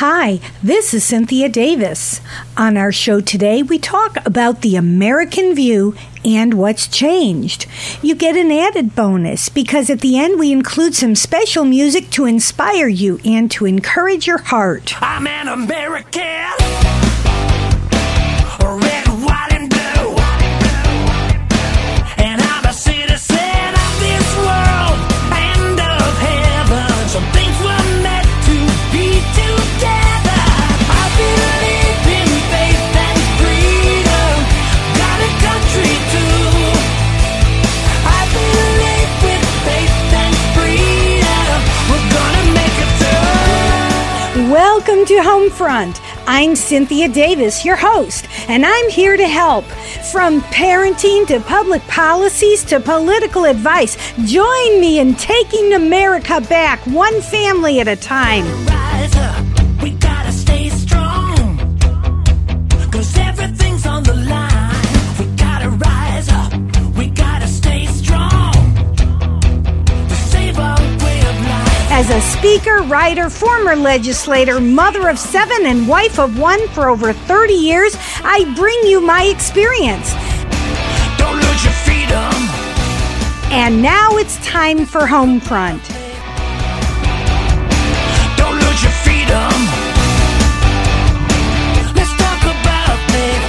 Hi, this is Cynthia Davis. On our show today, we talk about the American view and what's changed. You get an added bonus because at the end we include some special music to inspire you and to encourage your heart. I'm an American, red, white, and blue, and I'm a citizen of this world and of heaven. Some things were meant to be together. I believe in faith and freedom, got a country too. I believe with faith and freedom, we're gonna make it through. Welcome to Homefront. I'm Cynthia Davis, your host, and I'm here to help. From parenting to public policies to political advice, join me in taking America back one family at a time. Rise up, we gotta stay strong, 'cause everything's on the line. We gotta rise up, we gotta stay strong, to save our way of life. As a speaker, writer, former legislator, mother of 7, and wife of 1 for over 30 years, I bring you my experience. Don't lose your freedom. And now it's time for Homefront. Don't lose your freedom. Let's talk about it.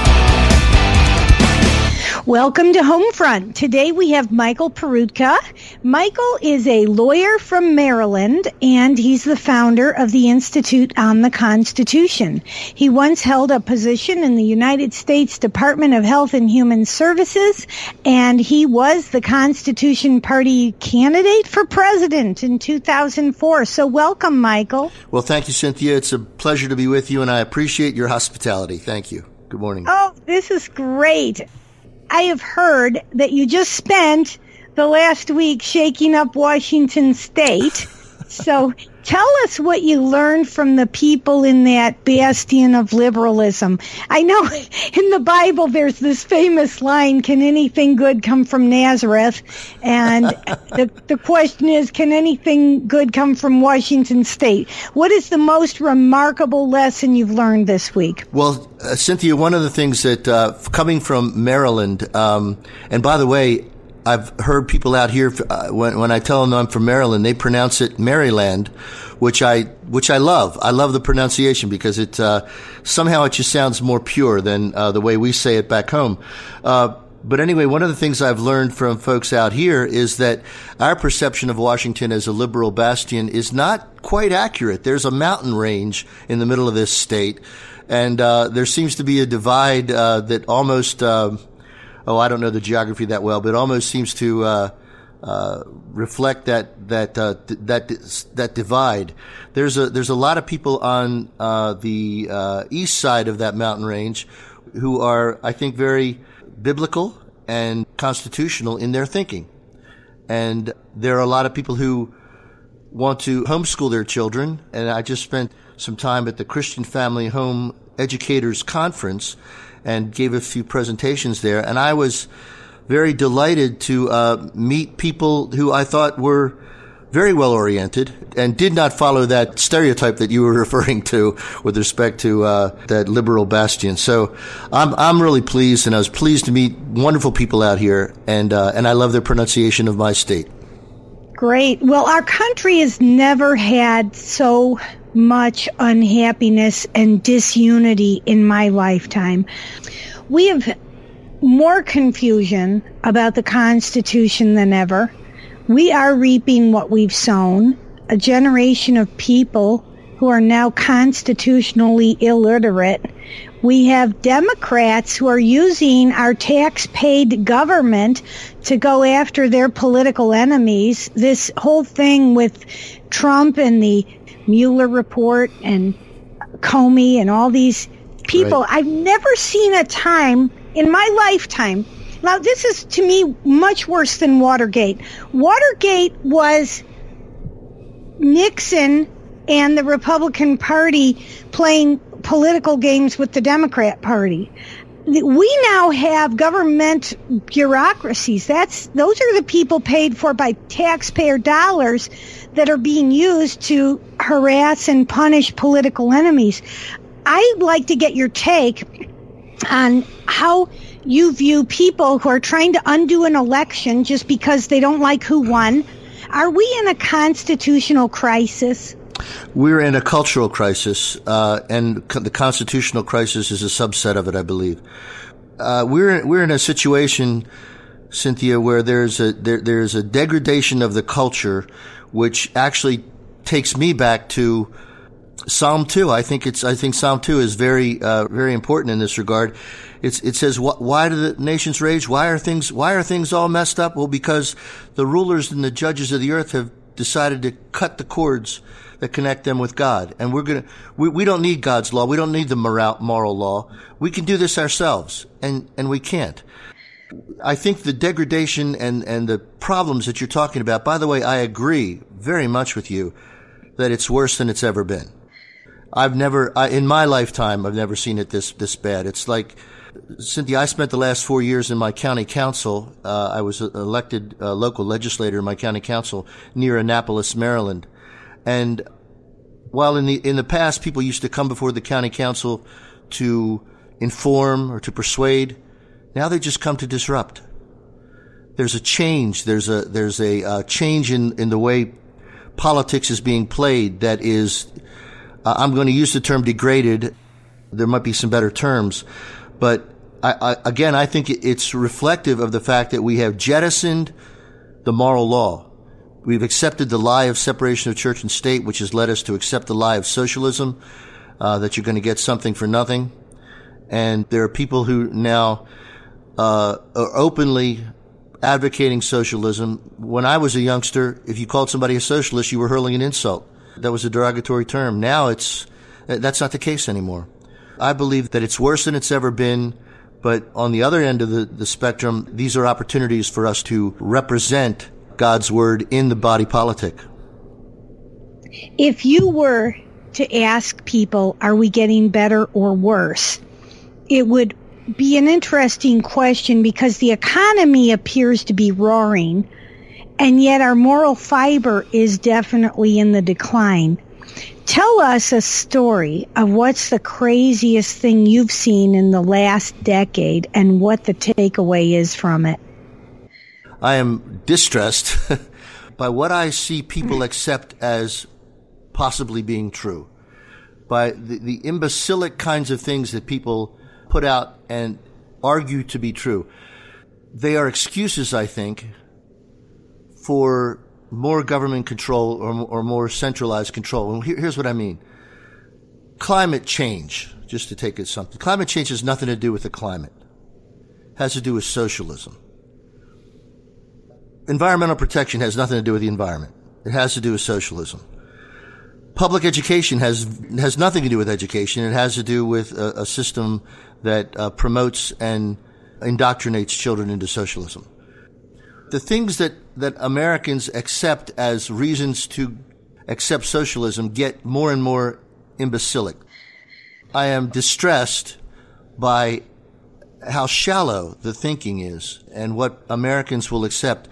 Welcome to Homefront. Today we have Michael Peroutka. Michael is a lawyer from Maryland, and he's the founder of the Institute on the Constitution. He once held a position in the United States Department of Health and Human Services, and he was the Constitution Party candidate for president in 2004. So welcome, Michael. Well, thank you, Cynthia. It's a pleasure to be with you, and I appreciate your hospitality. Thank you. Good morning. Oh, this is great. I have heard that you just spent the last week shaking up Washington State. So tell us what you learned from the people in that bastion of liberalism. I know in the Bible there's this famous line, can anything good come from Nazareth? And the question is, can anything good come from Washington State? What is the most remarkable lesson you've learned this week? Well, Cynthia, one of the things that, coming from Maryland, and by the way, I've heard people out here, when I tell them I'm from Maryland, they pronounce it Maryland, which I love. I love the pronunciation because it, somehow it just sounds more pure than, the way we say it back home. But anyway, one of the things I've learned from folks out here is that our perception of Washington as a liberal bastion is not quite accurate. There's a mountain range in the middle of this state, and, there seems to be a divide, that almost, I don't know the geography that well, but it almost seems to reflect that divide. There's a lot of people on the east side of that mountain range who are, I think, very biblical and constitutional in their thinking, and there are a lot of people who want to homeschool their children. And I just spent some time at the Christian Family Home Educators Conference and gave a few presentations there. And I was very delighted to meet people who I thought were very well oriented and did not follow that stereotype that you were referring to with respect to that liberal bastion. So I'm really pleased, and I was pleased to meet wonderful people out here, and I love their pronunciation of my state. Great. Well, our country has never had so much unhappiness and disunity in my lifetime. We have more confusion about the Constitution than ever. We are reaping what we've sown, a generation of people who are now constitutionally illiterate. We have Democrats who are using our tax-paid government to go after their political enemies. This whole thing with Trump and the Mueller report and Comey and all these people, right. I've never seen a time in my lifetime. Now, this is, to me, much worse than Watergate. Watergate was Nixon and the Republican Party playing political games with the Democrat Party. We now have government bureaucracies. Those are the people paid for by taxpayer dollars that are being used to harass and punish political enemies. I'd like to get your take on how you view people who are trying to undo an election just because they don't like who won. Are we in a constitutional crisis? We're in a cultural crisis, and the constitutional crisis is a subset of it, I believe. We're in a situation, Cynthia, where there's a degradation of the culture, which actually takes me back to Psalm 2. I think Psalm 2 is very important in this regard. It says, why do the nations rage? Why are things all messed up? Well, because the rulers and the judges of the earth have decided to cut the cords that connect them with God. And we don't need God's law. We don't need the moral law. We can do this ourselves. And we can't. I think the degradation and the problems that you're talking about, by the way, I agree very much with you that it's worse than it's ever been. In my lifetime, I've never seen it this bad. It's like, Cynthia, I spent the last 4 years in my county council. I was elected local legislator in my county council near Annapolis, Maryland. And while in the past people used to come before the county council to inform or to persuade, now they just come to disrupt. There's a change. There's a change in the way politics is being played that is, I'm going to use the term degraded. There might be some better terms, but I think it's reflective of the fact that we have jettisoned the moral law. We've accepted the lie of separation of church and state, which has led us to accept the lie of socialism, that you're going to get something for nothing. And there are people who now are openly advocating socialism. When I was a youngster, if you called somebody a socialist, you were hurling an insult. That was a derogatory term. Now that's not the case anymore. I believe that it's worse than it's ever been, but on the other end of the spectrum, these are opportunities for us to represent God's word in the body politic. If you were to ask people, are we getting better or worse? It would be an interesting question because the economy appears to be roaring, and yet our moral fiber is definitely in the decline. Tell us a story of what's the craziest thing you've seen in the last decade and what the takeaway is from it. I am distressed by what I see people accept as possibly being true, by the imbecilic kinds of things that people put out and argue to be true. They are excuses, I think, for more government control or more centralized control. And here's what I mean. Climate change, just to take it something. Climate change has nothing to do with the climate. It has to do with socialism. Environmental protection has nothing to do with the environment. It has to do with socialism. Public education has nothing to do with education. It has to do with a system that promotes and indoctrinates children into socialism. The things that Americans accept as reasons to accept socialism get more and more imbecilic. I am distressed by how shallow the thinking is and what Americans will accept.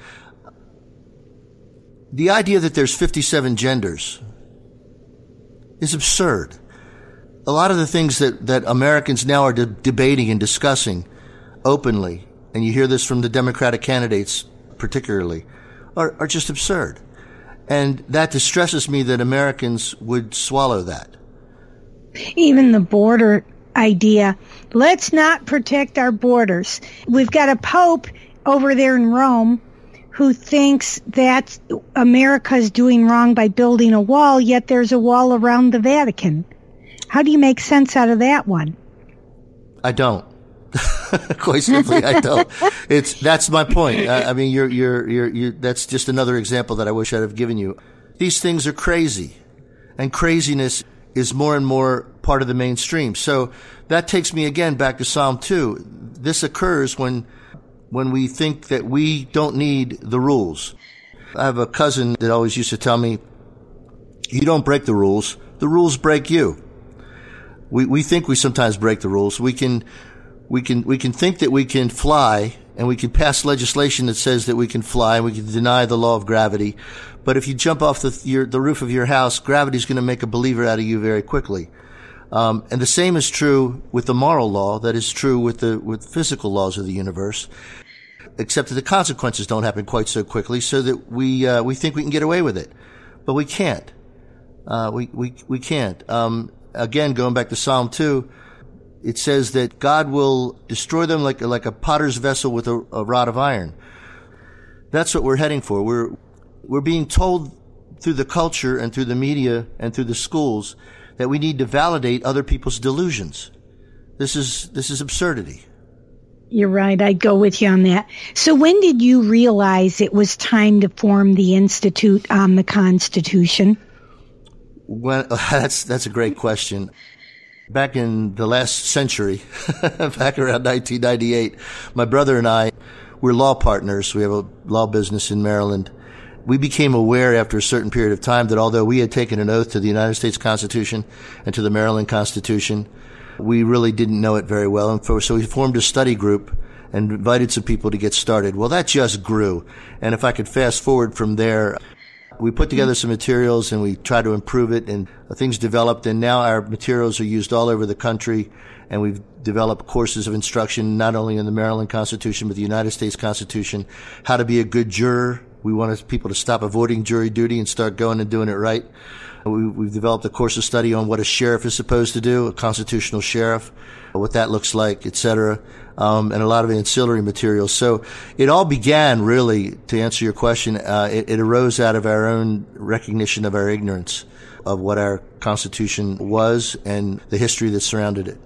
The idea that there's 57 genders is absurd. A lot of the things that Americans now are debating and discussing openly, and you hear this from the Democratic candidates particularly, are just absurd. And that distresses me that Americans would swallow that. Even the border idea. Let's not protect our borders. We've got a pope over there in Rome who thinks that America's doing wrong by building a wall, yet there's a wall around the Vatican. How do you make sense out of that one? I don't. Quite simply, I don't. That's my point. I mean, you're that's just another example that I wish I'd have given you. These things are crazy, and craziness is more and more part of the mainstream. So that takes me again back to Psalm 2. This occurs when we think that we don't need the rules. I have a cousin that always used to tell me, you don't break the rules break you. We think we sometimes break the rules. We can think that we can fly and we can pass legislation that says that we can fly, and we can deny the law of gravity. But if you jump off the roof of your house, gravity's going to make a believer out of you very quickly. And the same is true with the moral law. That is true with physical laws of the universe, except that the consequences don't happen quite so quickly, so that we think we can get away with it, but we can't. We can't. Again, going back to Psalm 2, it says that God will destroy them like a potter's vessel with a rod of iron. That's what we're heading for. We're being told through the culture and through the media and through the schools that we need to validate other people's delusions. This is absurdity. You're right. I'd go with you on that. So when did you realize it was time to form the Institute on the Constitution? Well, that's a great question. Back in the last century, back around 1998, my brother and I, we're law partners. We have a law business in Maryland. We became aware after a certain period of time that although we had taken an oath to the United States Constitution and to the Maryland Constitution, we really didn't know it very well. And so we formed a study group and invited some people to get started. Well, that just grew. And if I could fast forward from there, we put together some materials and we tried to improve it, and things developed, and now our materials are used all over the country, and we've developed courses of instruction not only in the Maryland Constitution but the United States Constitution, how to be a good juror. We want people to stop avoiding jury duty and start going and doing it right. We've developed a course of study on what a sheriff is supposed to do, a constitutional sheriff, what that looks like, etc., and a lot of ancillary materials. So it all began, really, to answer your question, it arose out of our own recognition of our ignorance of what our Constitution was and the history that surrounded it.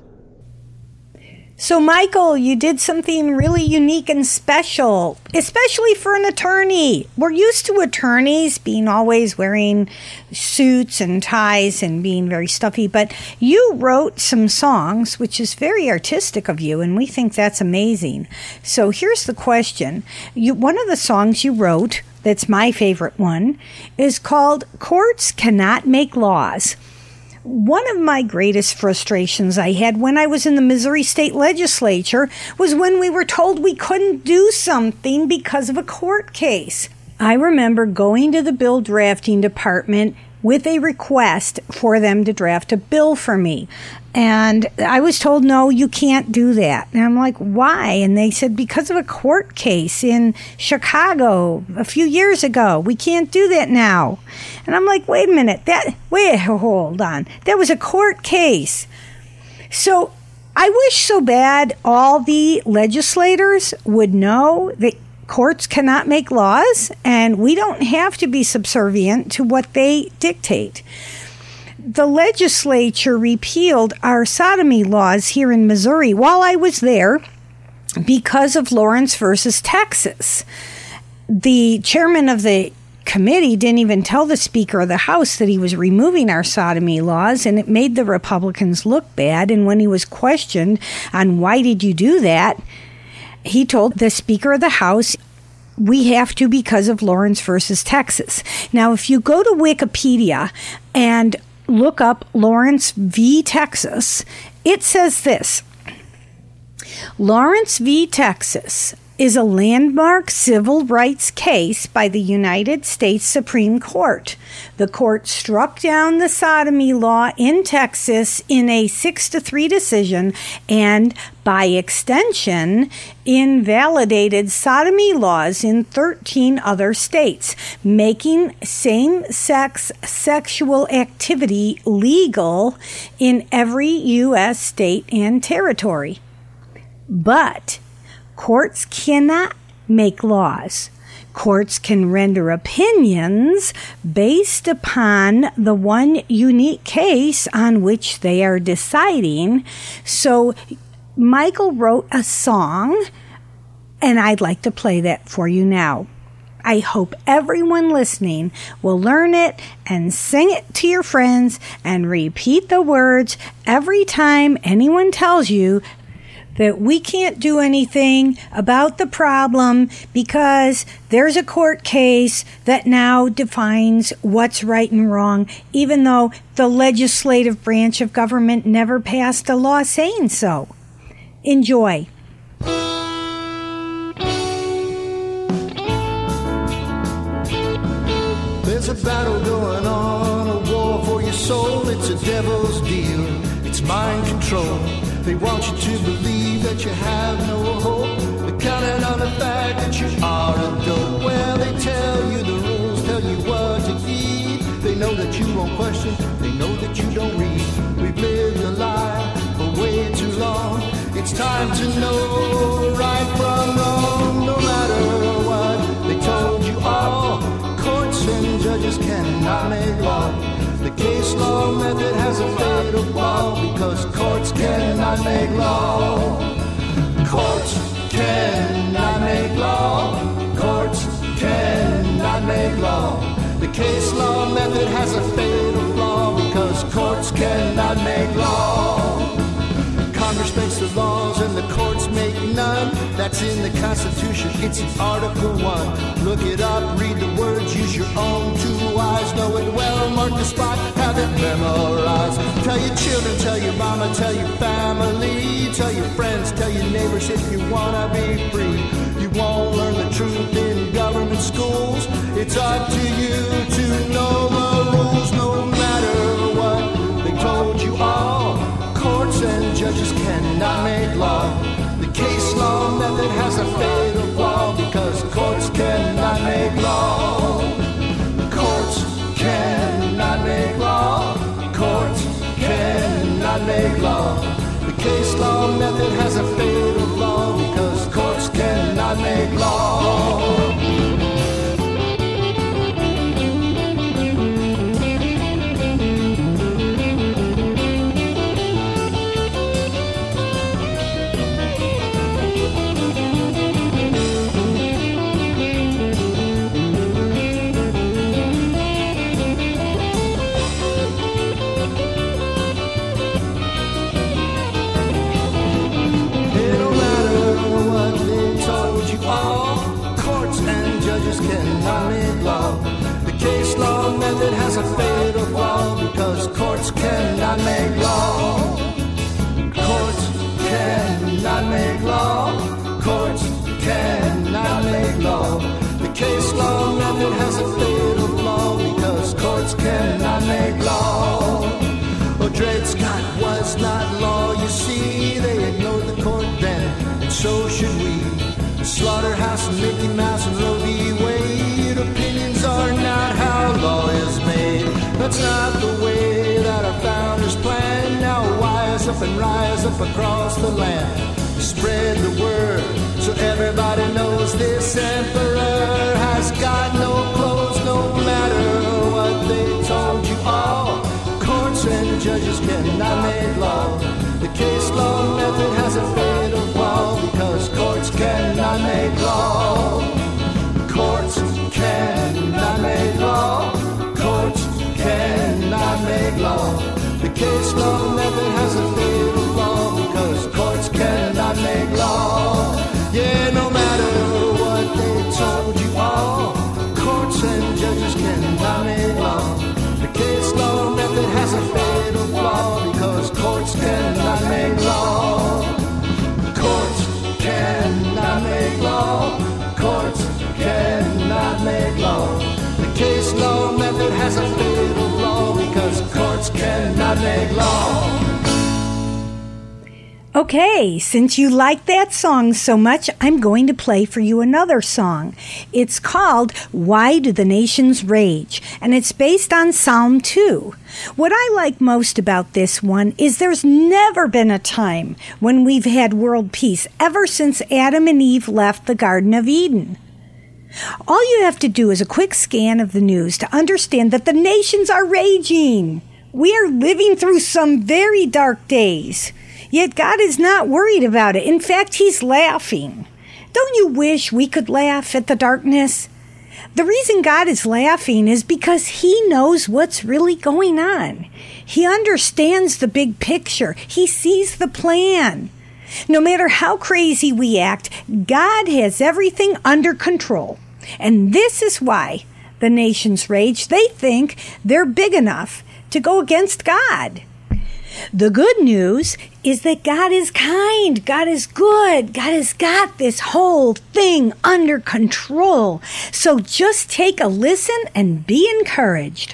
So, Michael, you did something really unique and special, especially for an attorney. We're used to attorneys being always wearing suits and ties and being very stuffy, but you wrote some songs, which is very artistic of you, and we think that's amazing. So here's the question. One of the songs you wrote, that's my favorite one, is called Courts Cannot Make Laws. One of my greatest frustrations I had when I was in the Missouri State Legislature was when we were told we couldn't do something because of a court case. I remember going to the bill drafting department with a request for them to draft a bill for me. And I was told, no, you can't do that. And I'm like, why? And they said, because of a court case in Chicago a few years ago. We can't do that now. And I'm like, wait a minute. Hold on. That was a court case. So I wish so bad all the legislators would know that courts cannot make laws, and we don't have to be subservient to what they dictate. The legislature repealed our sodomy laws here in Missouri while I was there because of Lawrence versus Texas. The chairman of the committee didn't even tell the Speaker of the House that he was removing our sodomy laws, and it made the Republicans look bad. And when he was questioned on why did you do that, he told the Speaker of the House, we have to because of Lawrence versus Texas. Now, if you go to Wikipedia and look up Lawrence v. Texas, it says this: Lawrence v. Texas is a landmark civil rights case by the United States Supreme Court. The court struck down the sodomy law in Texas in a 6-3 decision and, by extension, invalidated sodomy laws in 13 other states, making same-sex sexual activity legal in every U.S. state and territory. But courts cannot make laws. Courts can render opinions based upon the one unique case on which they are deciding. So Michael wrote a song, and I'd like to play that for you now. I hope everyone listening will learn it and sing it to your friends and repeat the words every time anyone tells you that we can't do anything about the problem because there's a court case that now defines what's right and wrong, even though the legislative branch of government never passed a law saying so. Enjoy. There's a battle going on, a war for your soul. It's a devil's deal, it's mind control. They want you to believe that you have no hope. They're counting on the fact that you are a dope. Well, they tell you the rules, tell you what to heed. They know that you won't question, they know that you don't read. We've lived a lie for way too long. It's time to know right from wrong. No matter what they told you all, courts and judges cannot make law. The case law method has a fatal flaw because courts cannot make law. Courts cannot make law. Courts cannot make law. The case law method has a fatal flaw because courts cannot make law. Congress makes the laws and the courts make none. That's in the Constitution, it's in Article 1. Look it up, read the words, use your own two eyes. Know it well, mark the spot, have it memorized. Tell your children, tell your mama, tell your family. Tell your friends, tell your neighbors if you wanna be free. You won't learn the truth in government schools. It's up to you to know the rules. No matter what they told you all, courts and judges cannot make law. The case law method has a fatal flaw because courts cannot make law. Courts cannot make law. Courts cannot make law. The case law method has a fatal flaw because courts cannot make law. Cannot make law. The case law method has a fatal flaw because courts cannot make law. Courts cannot make law. Courts cannot make law. The case law method has a fatal flaw because courts cannot make law. Oh, Dred Scott was not law, you see. They ignored the court then, and so should we. Slaughterhouse and Mickey Mouse and Roe v. Wade. Opinions are not how law is made. That's not the way that our founders planned. Now wise up and rise up across the land. Spread the word so everybody knows this emperor has got no clothes. No matter what they told you all, courts and judges cannot make law. The case law method has a fatal flaw because courts cannot make law. Courts cannot make law. Courts cannot make law. The case law method has a fatal flaw because courts cannot make law. Yeah, no matter what they told you all, courts and judges cannot make law. The case law method has a fatal flaw because courts cannot make law. Courts cannot make law. Courts cannot make law. The case law method has a fatal flaw because courts cannot make law. Okay, since you like that song so much, I'm going to play for you another song. It's called Why Do the Nations Rage? And it's based on Psalm 2. What I like most about this one is there's never been a time when we've had world peace ever since Adam and Eve left the Garden of Eden. All you have to do is a quick scan of the news to understand that the nations are raging. We are living through some very dark days. Yet God is not worried about it. In fact, He's laughing. Don't you wish we could laugh at the darkness? The reason God is laughing is because He knows what's really going on. He understands the big picture. He sees the plan. No matter how crazy we act, God has everything under control. And this is why the nations rage. They think they're big enough to go against God. The good news is that God is kind, God is good, God has got this whole thing under control. So just take a listen and be encouraged.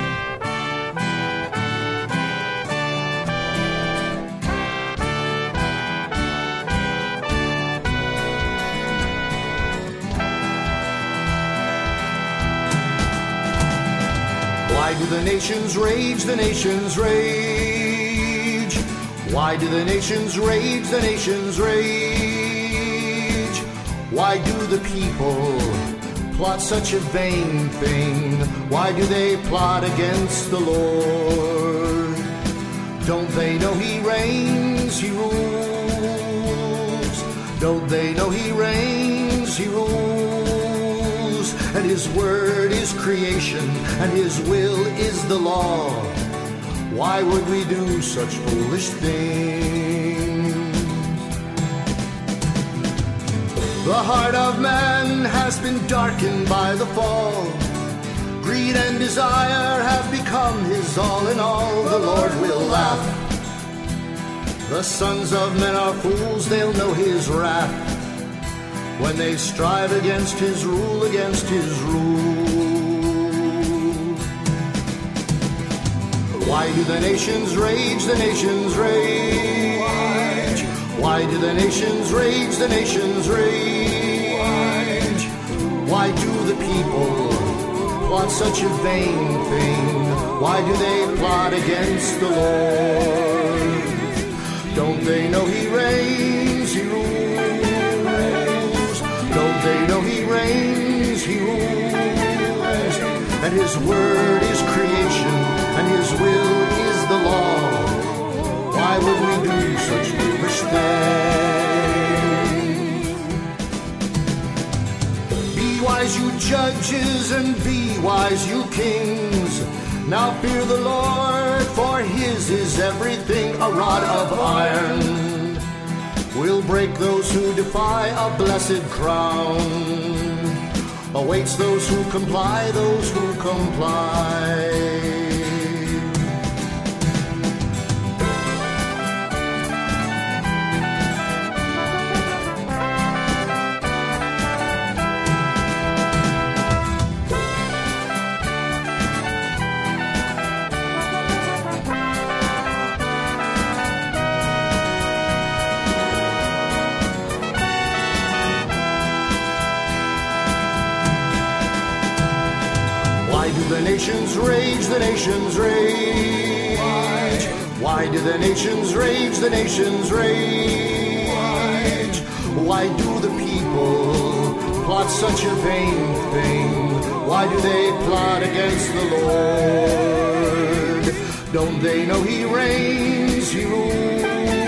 Why do the nations rage, the nations rage? Why do the nations rage, the nations rage? Why do the people plot such a vain thing? Why do they plot against the Lord? Don't they know He reigns, He rules? Don't they know He reigns, He rules? And His word is creation, and His will is the law. Why would we do such foolish things? The heart of man has been darkened by the fall. Greed and desire have become his all in all. The Lord will laugh. The sons of men are fools, they'll know His wrath when they strive against His rule, against His rule. Why do the nations rage, the nations rage? Why do the nations rage, the nations rage? Why do the people plot such a vain thing? Why do they plot against the Lord? Don't they know He reigns, He rules? Don't they know He reigns, He rules? And His word is creation, and His will is the law. Why would we do such foolish things? Be wise, you judges, and be wise, you kings. Now fear the Lord, for His is everything. A rod of iron will break those who defy. A blessed crown awaits those who comply, those who comply. The nations rage, the nations rage. Why do the nations rage, the nations rage? Why do the people plot such a vain thing? Why do they plot against the Lord? Don't they know He reigns, He rules?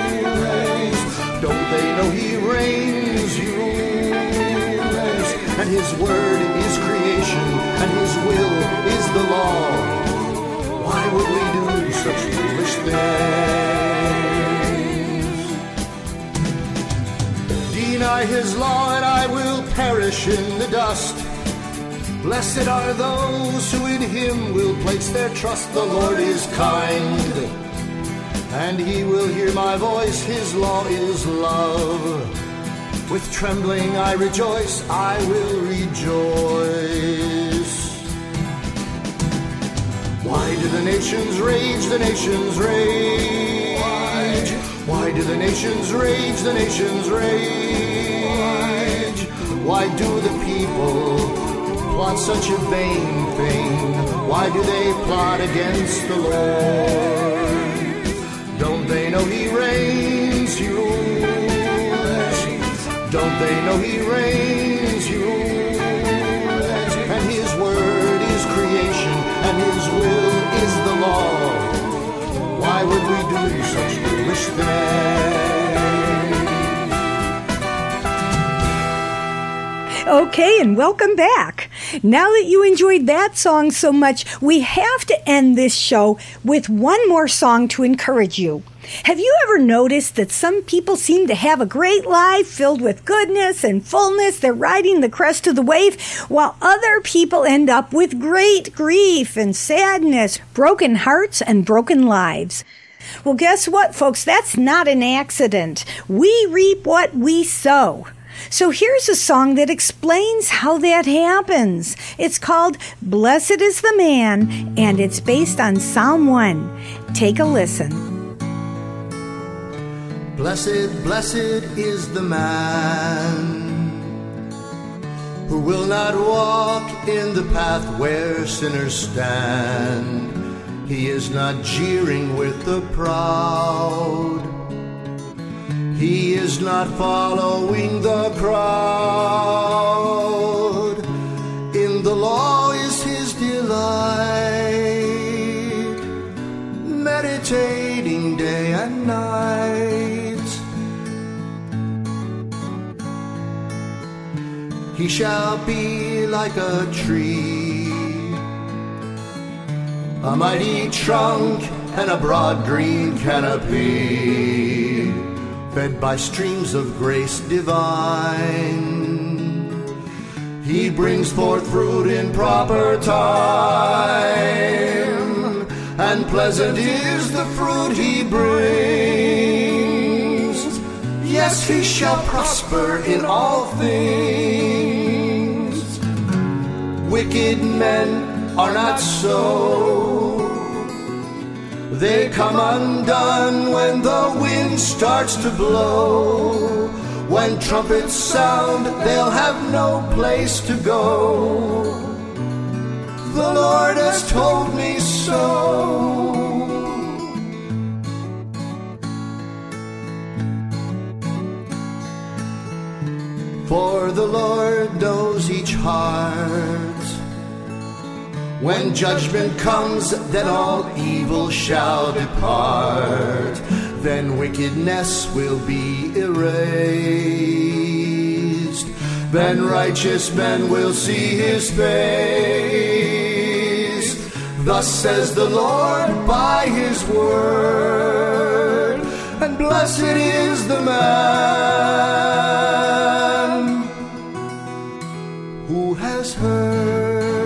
Don't they know He reigns, He rules? And His word is creation, and His will is the law. Why would we do such foolish things? Deny His law, and I will perish in the dust. Blessed are those who in Him will place their trust. The Lord is kind, and He will hear my voice. His law is love. With trembling I rejoice, I will rejoice. Why do the nations rage, the nations rage? Why do the nations rage, the nations rage? Why do the people plot such a vain thing? Why do they plot against the Lord? Don't they know He reigns, He rules? Don't they know He reigns, He rules? And His word is creation, and His will is the law. Why would we do such foolish things? Okay, and welcome back. Now that you enjoyed that song so much, we have to end this show with one more song to encourage you. Have you ever noticed that some people seem to have a great life filled with goodness and fullness? They're riding the crest of the wave, while other people end up with great grief and sadness, broken hearts and broken lives. Well, guess what, folks? That's not an accident. We reap what we sow. So here's a song that explains how that happens. It's called Blessed is the Man, and it's based on Psalm 1. Take a listen. Blessed, blessed is the man who will not walk in the path where sinners stand. He is not jeering with the proud. He is not following the crowd. In the law is his delight, meditating day and night. He shall be like a tree, a mighty trunk and a broad green canopy, fed by streams of grace divine. He brings forth fruit in proper time, and pleasant is the fruit he brings. Yes, he shall prosper in all things. Wicked men are not so. They come undone when the wind starts to blow. When trumpets sound, they'll have no place to go. The Lord has told me so. For the Lord knows each heart. When judgment comes, then all evil shall depart. Then wickedness will be erased. Then righteous men will see his face. Thus says the Lord by his word. And blessed is the man who has heard.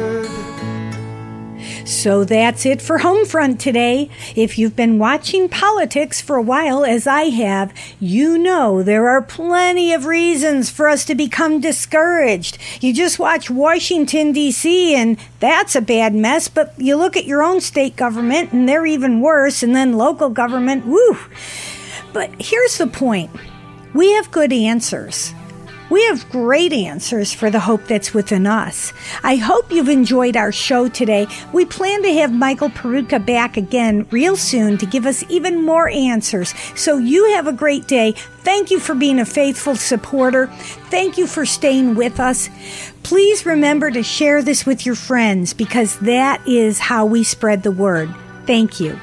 So that's it for Homefront today. If you've been watching politics for a while, as I have, you know there are plenty of reasons for us to become discouraged. You just watch Washington, D.C., and that's a bad mess, but you look at your own state government, and they're even worse, and then local government, woo! But here's the point. We have good answers. We have great answers for the hope that's within us. I hope you've enjoyed our show today. We plan to have Michael Peroutka back again real soon to give us even more answers. So you have a great day. Thank you for being a faithful supporter. Thank you for staying with us. Please remember to share this with your friends because that is how we spread the word. Thank you.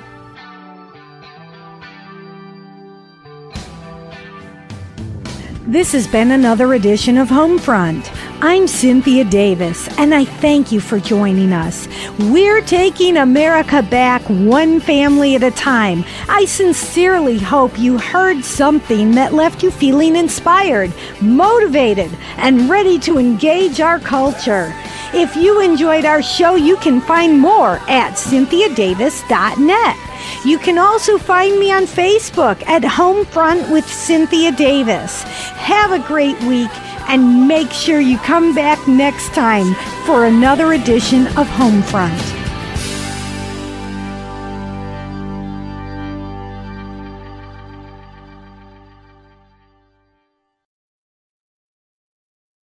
This has been another edition of Homefront. I'm Cynthia Davis, and I thank you for joining us. We're taking America back one family at a time. I sincerely hope you heard something that left you feeling inspired, motivated, and ready to engage our culture. If you enjoyed our show, you can find more at CynthiaDavis.net. You can also find me on Facebook at Homefront with Cynthia Davis. Have a great week and make sure you come back next time for another edition of Homefront.